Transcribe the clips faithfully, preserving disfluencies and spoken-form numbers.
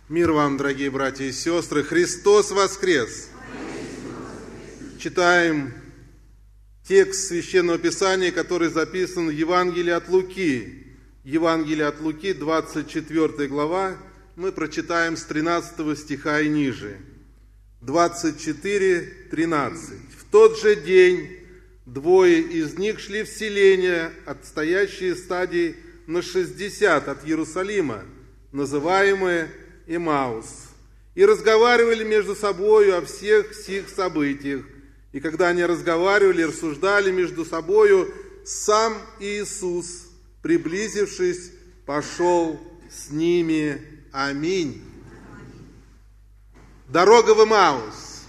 Мир вам, дорогие братья и сестры! Христос воскрес! Читаем текст Священного Писания, который записан в Евангелии от Луки. Евангелие от Луки, двадцать четвёртая глава. Мы прочитаем с тринадцатого стиха и ниже. двадцать четыре, тринадцать. В тот же день двое из них шли в селение, отстоящие стадии на шестьдесят от Иерусалима, называемое Эмаус, и разговаривали между собою о всех сих событиях. И когда они разговаривали и рассуждали между собою, сам Иисус, приблизившись, пошел с ними. Аминь. Дорога в Эмаус.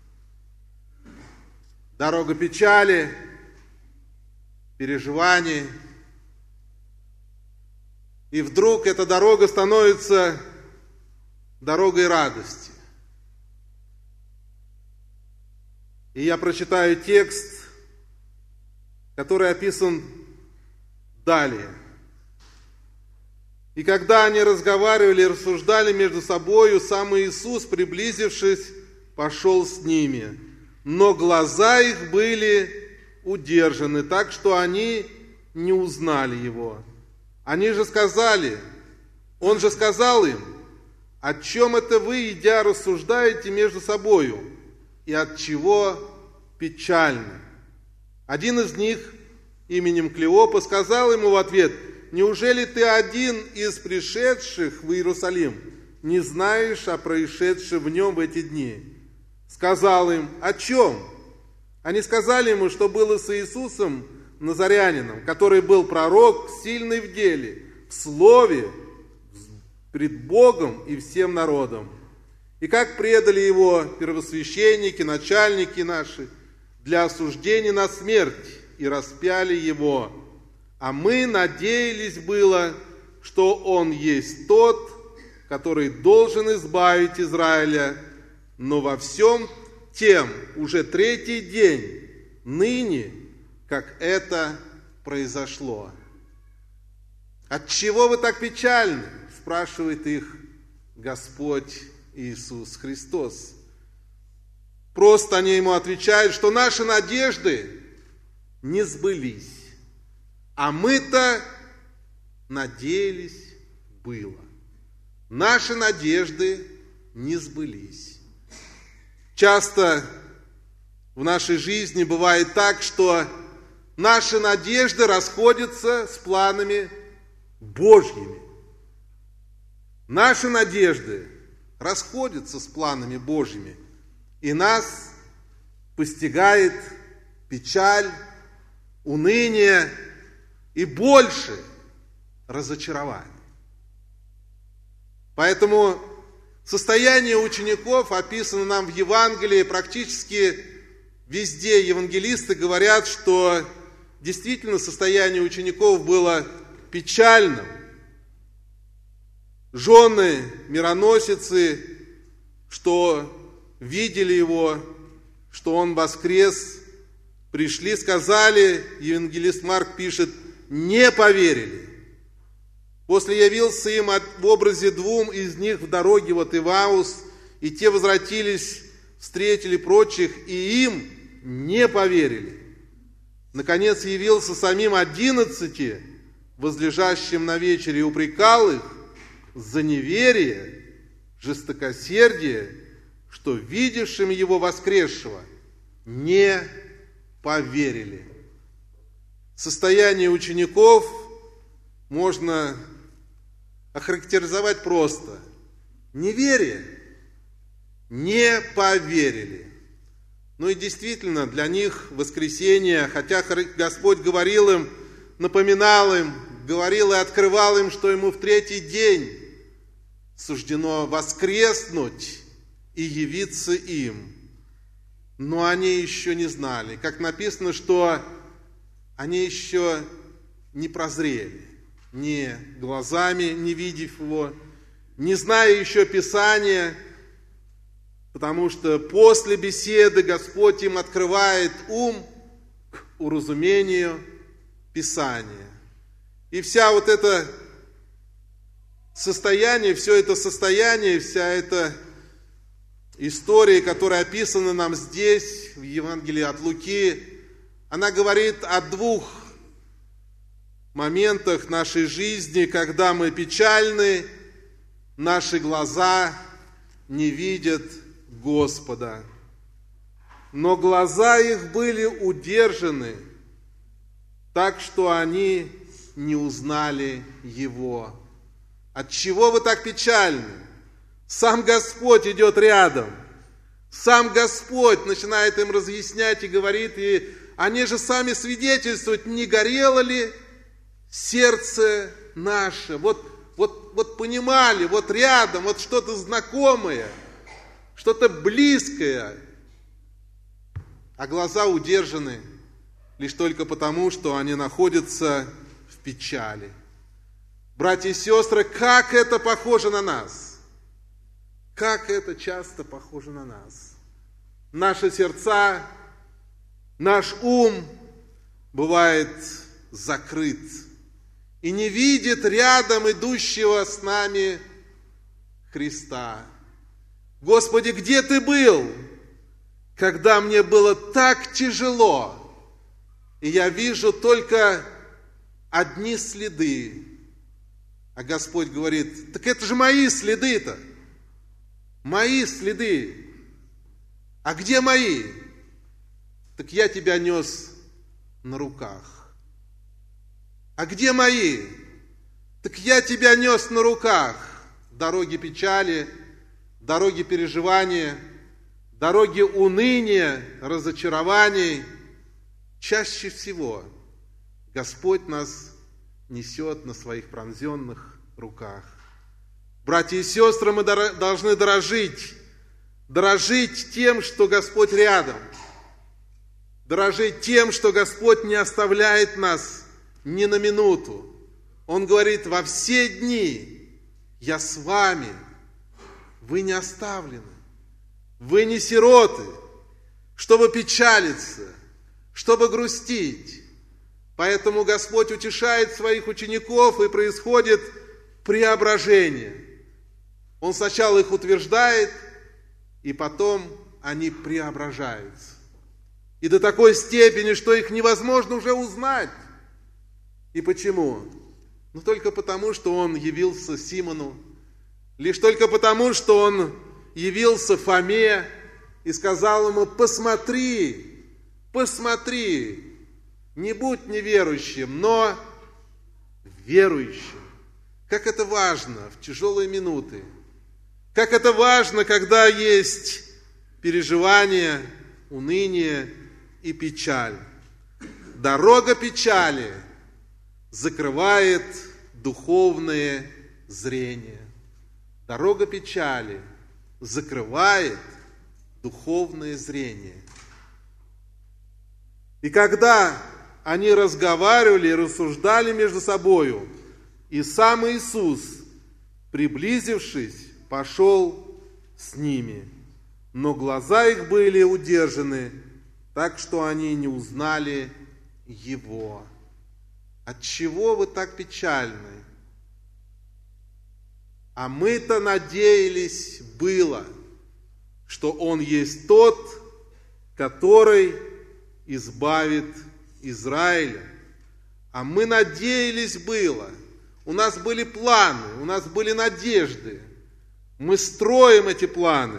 Дорога печали, переживаний. И вдруг эта дорога становится дорогой радости. И я прочитаю текст, который описан далее. И когда они разговаривали и рассуждали между собою, сам Иисус, приблизившись, пошел с ними. Но глаза их были удержаны, так что они не узнали его. Они же сказали, он же сказал им: о чем это вы, идя, рассуждаете между собою, и от чего печально? Один из них, именем Клеопа, сказал ему в ответ: неужели ты один из пришедших в Иерусалим не знаешь о происшедшем в нем в эти дни? Сказал им: о чем? Они сказали ему, что было с Иисусом Назарянином, который был пророк, сильный в деле, в слове, пред Богом и всем народом. И как предали его первосвященники, начальники наши, для осуждения на смерть, и распяли его. А мы надеялись было, что он есть тот, который должен избавить Израиля, но во всем тем уже третий день, ныне, как это произошло. Отчего вы так печальны? Спрашивает их Господь Иисус Христос. Просто они ему отвечают, что наши надежды не сбылись, а мы-то надеялись было. Наши надежды не сбылись. Часто в нашей жизни бывает так, что наши надежды расходятся с планами Божьими. Наши надежды расходятся с планами Божьими, и нас постигает печаль, уныние и больше разочарование. Поэтому состояние учеников описано нам в Евангелии. Практически везде евангелисты говорят, что действительно состояние учеников было печальным. Жены, мироносицы, что видели его, что он воскрес, пришли, сказали, евангелист Марк пишет, не поверили. После явился им в образе двум из них в дороге в Эмаус, и те возвратились, встретили прочих, и им не поверили. Наконец явился самим одиннадцати, возлежащим на вечере, и упрекал их за неверие, жестокосердие, что видевшим его воскресшего не поверили. Состояние учеников можно охарактеризовать просто: неверие, не поверили. Ну и действительно, для них воскресение, хотя Господь говорил им, напоминал им, говорил и открывал им, что ему в третий день суждено воскреснуть и явиться им. Но они еще не знали. Как написано, что они еще не прозрели, ни глазами не видев его, не зная еще Писания, потому что после беседы Господь им открывает ум к уразумению Писания. И вся вот эта состояние, все это состояние, вся эта история, которая описана нам здесь, в Евангелии от Луки, она говорит о двух моментах нашей жизни, когда мы печальны, наши глаза не видят Господа. Но глаза их были удержаны, так что они не узнали Его. Отчего вы так печальны? Сам Господь идет рядом. Сам Господь начинает им разъяснять и говорит, и они же сами свидетельствуют, не горело ли сердце наше. Вот, вот, вот понимали, вот рядом, вот что-то знакомое, что-то близкое. А глаза удержаны лишь только потому, что они находятся в печали. Братья и сестры, как это похоже на нас? Как это часто похоже на нас? Наши сердца, наш ум бывает закрыт и не видит рядом идущего с нами Христа. Господи, где Ты был, когда мне было так тяжело, и я вижу только одни следы? А Господь говорит, так это же мои следы-то, мои следы. А где мои? Так я тебя нес на руках. А где мои? Так я тебя нес на руках. Дороги печали, дороги переживания, дороги уныния, разочарований. Чаще всего Господь нас несет на своих пронзенных руках. Братья и сестры, мы должны дорожить, дорожить тем, что Господь рядом, дорожить тем, что Господь не оставляет нас ни на минуту. Он говорит, во все дни я с вами, вы не оставлены, вы не сироты, чтобы печалиться, чтобы грустить. Поэтому Господь утешает своих учеников, и происходит преображение. Он сначала их утверждает, и потом они преображаются. И до такой степени, что их невозможно уже узнать. И почему? Ну, только потому, что Он явился Симону, лишь только потому, что Он явился Фоме и сказал ему, посмотри, посмотри, не будь неверующим, но верующим. Как это важно в тяжелые минуты. Как это важно, когда есть переживание, уныние и печаль. Дорога печали закрывает духовное зрение. Дорога печали закрывает духовное зрение. И когда они разговаривали и рассуждали между собою, и сам Иисус, приблизившись, пошел с ними. Но глаза их были удержаны, так что они не узнали Его. Отчего вы так печальны? А мы-то надеялись было, что Он есть тот, который избавит Израиля. А мы надеялись было, у нас были планы, у нас были надежды. Мы строим эти планы.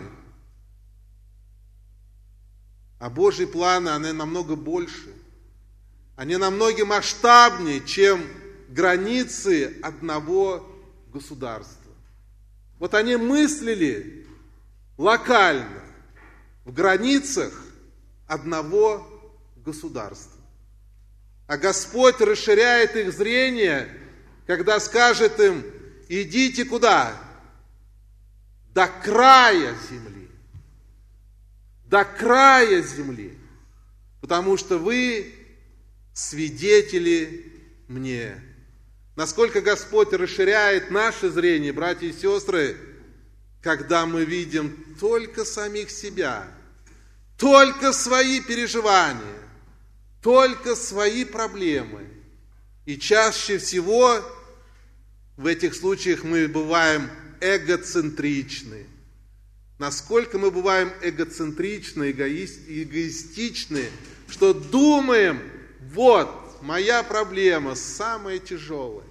А Божьи планы, они намного больше. Они намного масштабнее, чем границы одного государства. Вот они мыслили локально, в границах одного государства. А Господь расширяет их зрение, когда скажет им, идите куда? До края земли. До края земли. Потому что вы свидетели мне. Насколько Господь расширяет наше зрение, братья и сестры, когда мы видим только самих себя, только свои переживания, только свои проблемы. И чаще всего В этих случаях мы бываем эгоцентричны. Насколько мы бываем эгоцентричны, эгоист, эгоистичны, что думаем, вот, моя проблема самая тяжелая.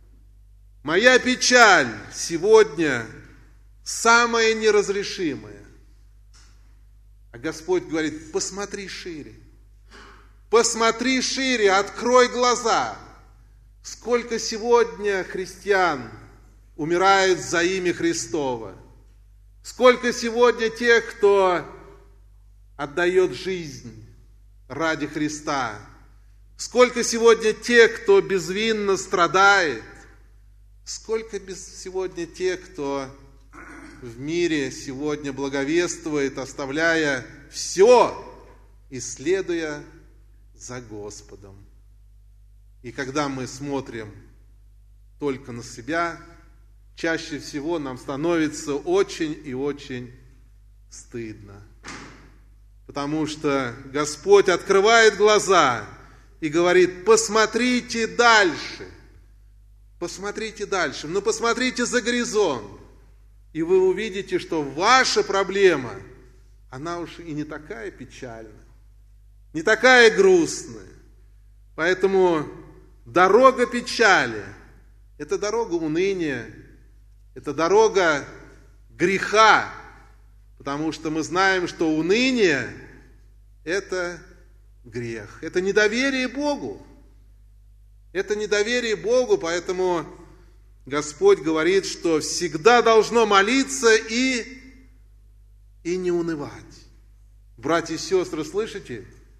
Моя печаль сегодня самая неразрешимая. А Господь говорит, посмотри шире. Посмотри шире, открой глаза. Сколько сегодня христиан умирают за имя Христово. Сколько сегодня тех, кто отдает жизнь ради Христа. Сколько сегодня тех, кто безвинно страдает. Сколько сегодня тех, кто в мире сегодня благовествует, оставляя все и следуя за Господом. И когда мы смотрим только на себя, чаще всего нам становится очень и очень стыдно. Потому что Господь открывает глаза и говорит, посмотрите дальше. Посмотрите дальше, но посмотрите за горизонт. И вы увидите, что ваша проблема, она уж и не такая печальная, не такая грустная. Поэтому дорога печали – это дорога уныния, это дорога греха, потому что мы знаем, что уныние – это грех, это недоверие Богу. Это недоверие Богу, поэтому Господь говорит, что всегда должно молиться и, и не унывать. Братья и сестры, слышите?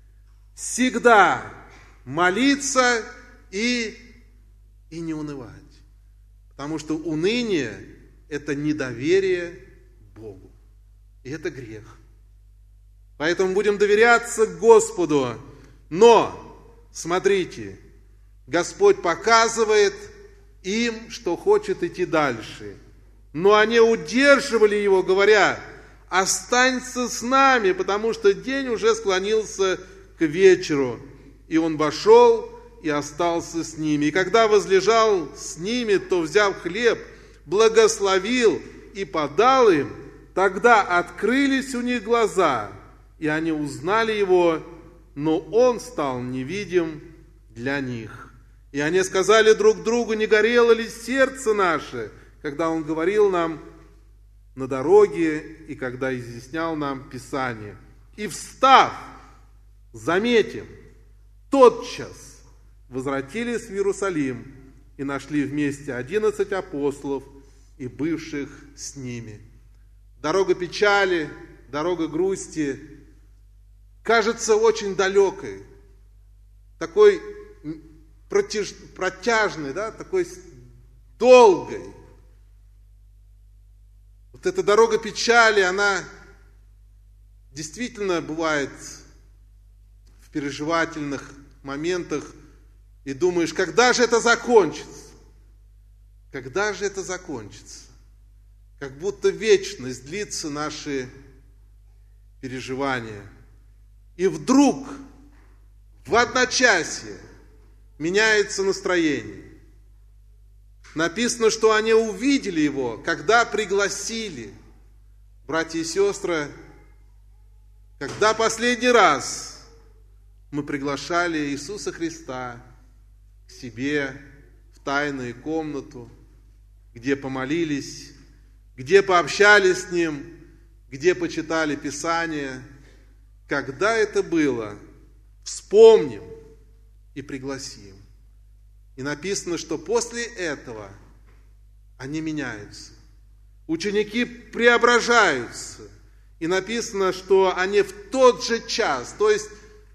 Всегда молиться и, и не унывать. Потому что уныние – это недоверие Богу. И это грех. Поэтому будем доверяться Господу. Но, смотрите, Господь показывает им, что хочет идти дальше. Но они удерживали его, говоря, останься с нами, потому что день уже склонился к вечеру. И он вошел и остался с ними. И когда возлежал с ними, то, взяв хлеб, благословил и подал им, тогда открылись у них глаза, и они узнали его, но он стал невидим для них. И они сказали друг другу, не горело ли сердце наше, когда он говорил нам на дороге и когда изъяснял нам Писание. И встав, заметим, тотчас возвратились в Иерусалим и нашли вместе одиннадцать апостолов и бывших с ними. Дорога печали, дорога грусти кажется очень далекой, такой протяж, протяжной, да, такой долгой. Вот эта дорога печали, она действительно бывает в переживательных моментах, и думаешь, когда же это закончится? Когда же это закончится? Как будто вечность длится наши переживания. И вдруг в одночасье меняется настроение. Написано, что они увидели его, когда пригласили. Братья и сестры, когда последний раз мы приглашали Иисуса Христа к себе в тайную комнату, где помолились, где пообщались с Ним, где почитали Писание. Когда это было, вспомним и пригласим. И написано, что после этого они меняются. Ученики преображаются. И написано, что они в тот же час, то есть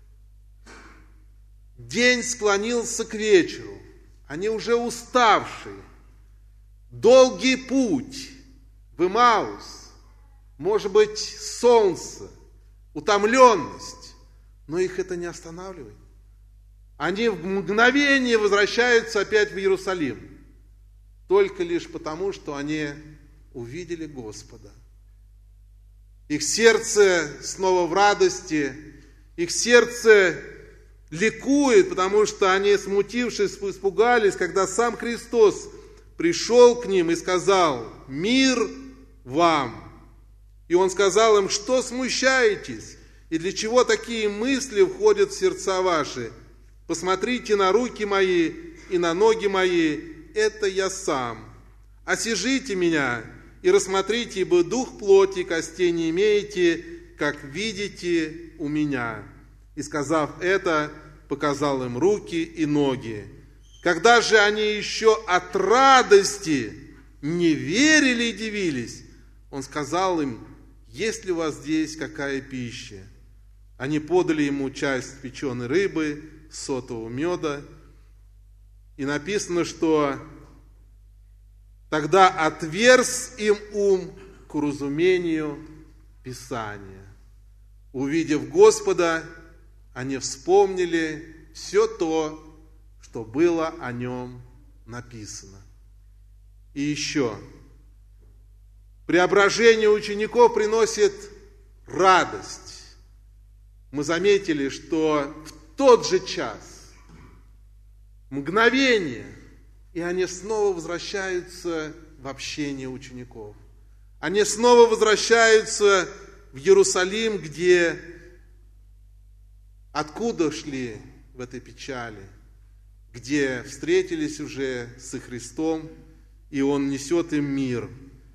день склонился к вечеру, они уже уставшие, долгий путь в Эмаус, может быть, солнце, утомленность, но их это не останавливает. Они в мгновение возвращаются опять в Иерусалим, только лишь потому, что они увидели Господа. Их сердце снова в радости, их сердце ликует, потому что они, смутившись, испугались, когда сам Христос пришел к ним и сказал: «Мир вам!» И он сказал им: «Что смущаетесь? И для чего такие мысли входят в сердца ваши? Посмотрите на руки мои и на ноги мои, это я сам. Осижите меня и рассмотрите, ибо дух плоти и костей не имеете, как видите у меня». И, сказав это, показал им руки и ноги. Когда же они еще от радости не верили и дивились, он сказал им: «Есть ли у вас здесь какая пища?» Они подали ему часть печеной рыбы, сотого меда. И написано, что тогда отверз им ум к уразумению Писания. Увидев Господа, они вспомнили все то, что было о нем написано. И еще, преображение учеников приносит радость. Мы заметили, что в тот же час, мгновение, и они снова возвращаются в общение учеников. Они снова возвращаются в Иерусалим, где откуда шли в этой печали, где встретились уже со Христом, и Он несет им мир.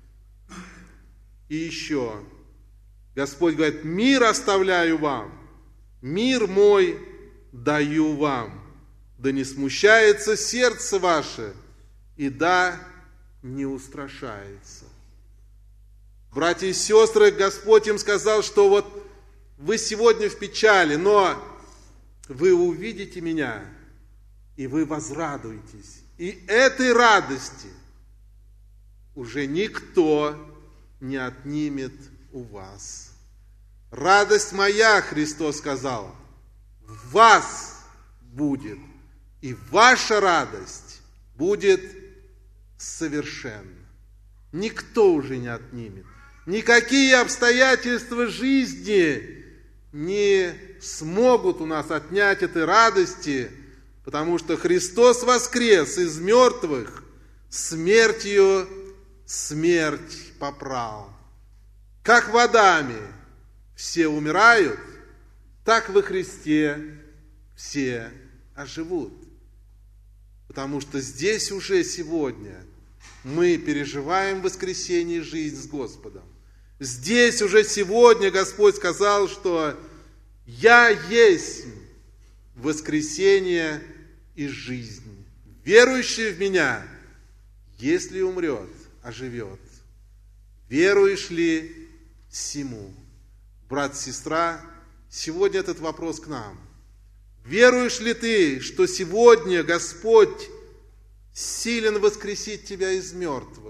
И еще, Господь говорит: «Мир оставляю вам, мир мой даю вам, да не смущается сердце ваше, и да не устрашается». Братья и сестры, Господь им сказал, что вот вы сегодня в печали, но вы увидите меня, и вы возрадуетесь. И этой радости уже никто не отнимет у вас. «Радость моя, — Христос сказал, — в вас будет, и ваша радость будет совершенна». Никто уже не отнимет. Никакие обстоятельства жизни не смогут у нас отнять этой радости, потому что Христос воскрес из мертвых, смертью смерть попрал. Как в Адаме все умирают, так во Христе все оживут. Потому что здесь уже сегодня мы переживаем воскресение и жизнь с Господом. Здесь уже сегодня Господь сказал, что «Я есть воскресение и жизнь. Верующий в Меня, если умрет, оживет. Веруешь ли сему?» Брат, сестра, сегодня этот вопрос к нам. Веруешь ли ты, что сегодня Господь силен воскресить тебя из мертвых?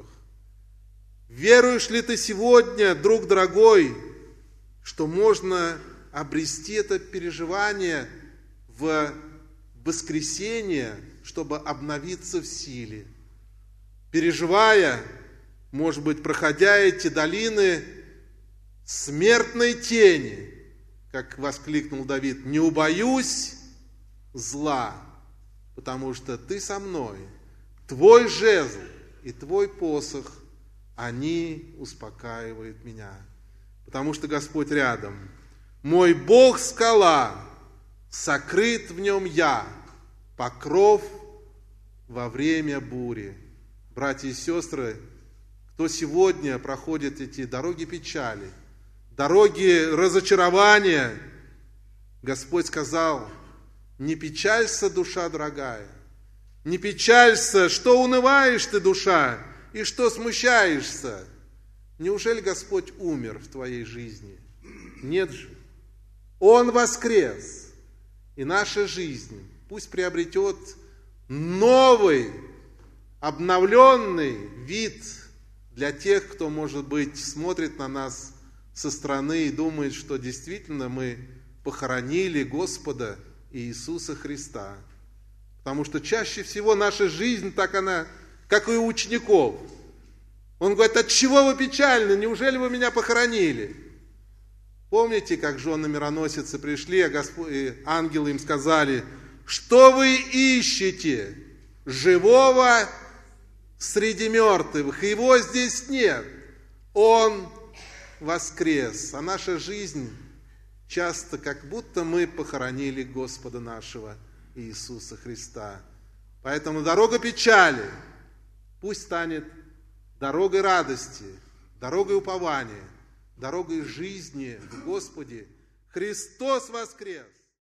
Веруешь ли ты сегодня, друг дорогой, что можно обрести это переживание в воскресенье, чтобы обновиться в силе? Переживая, может быть, проходя эти долины смертной тени, как воскликнул Давид: «Не убоюсь зла, потому что ты со мной, твой жезл и твой посох, они успокаивают меня». Потому что Господь рядом. «Мой Бог скала, сокрыт в нем я, покров во время бури». Братья и сестры, кто сегодня проходит эти дороги печали, дороги разочарования, Господь сказал: «Не печалься, душа дорогая, не печалься, что унываешь ты, душа, и что смущаешься». Неужели Господь умер в твоей жизни? Нет же. Он воскрес. И наша жизнь пусть приобретет новый, обновленный вид для тех, кто, может быть, смотрит на нас со стороны и думает, что действительно мы похоронили Господа Иисуса Христа. Потому что чаще всего наша жизнь, так она, как и у учеников. Он говорит: «Отчего вы печальны? Неужели вы меня похоронили?» Помните, как жены-мироносицы пришли, а Господь, и ангелы им сказали: «Что вы ищете? Живого среди мертвых. Его здесь нет. Он воскрес. А наша жизнь часто как будто мы похоронили Господа нашего Иисуса Христа. Поэтому дорога печали пусть станет дорогой радости, дорогой упования, дорогой жизни в Господе. Христос воскрес!